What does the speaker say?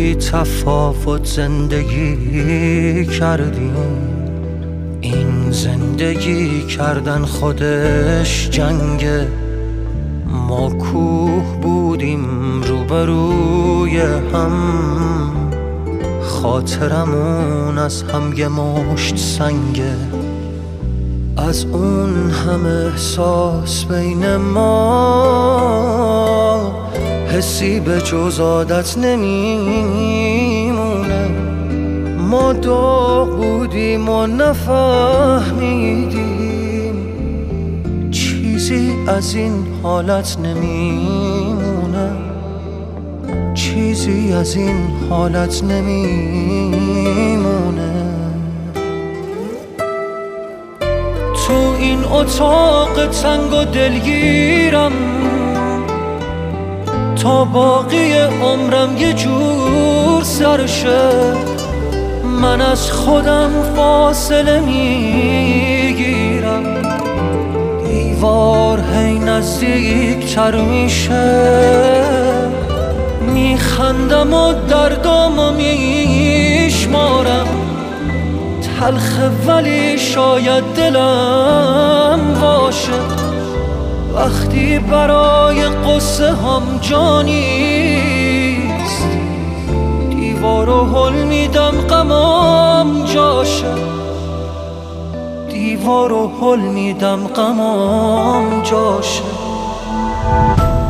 بی تفاوت زندگی کردیم. این زندگی کردن خودش جنگه. ما کوه بودیم روبروی هم، خاطرمون از هم یه مشت سنگه. از اون همه احساس بین ما حسی به جز عادت نمیمونه. ما داغ بودیم و نفهمیدیم چیزی از این حالت نمیمونه. چیزی از این حالت نمیمونه. تو این اتاق تنگ و دلگیرم تا باقی عمرم یه جور سرشه. من از خودم فاصله میگیرم، دیوار هی نزدیکتر میشه. میخندم و دردامو میشمارم، تلخه ولی شاید دلم باشه. وقتی برای قصه هم جا نیست، دیوارو هل میدم غمام جاشه. دیوارو هل میدم غمام جاشه.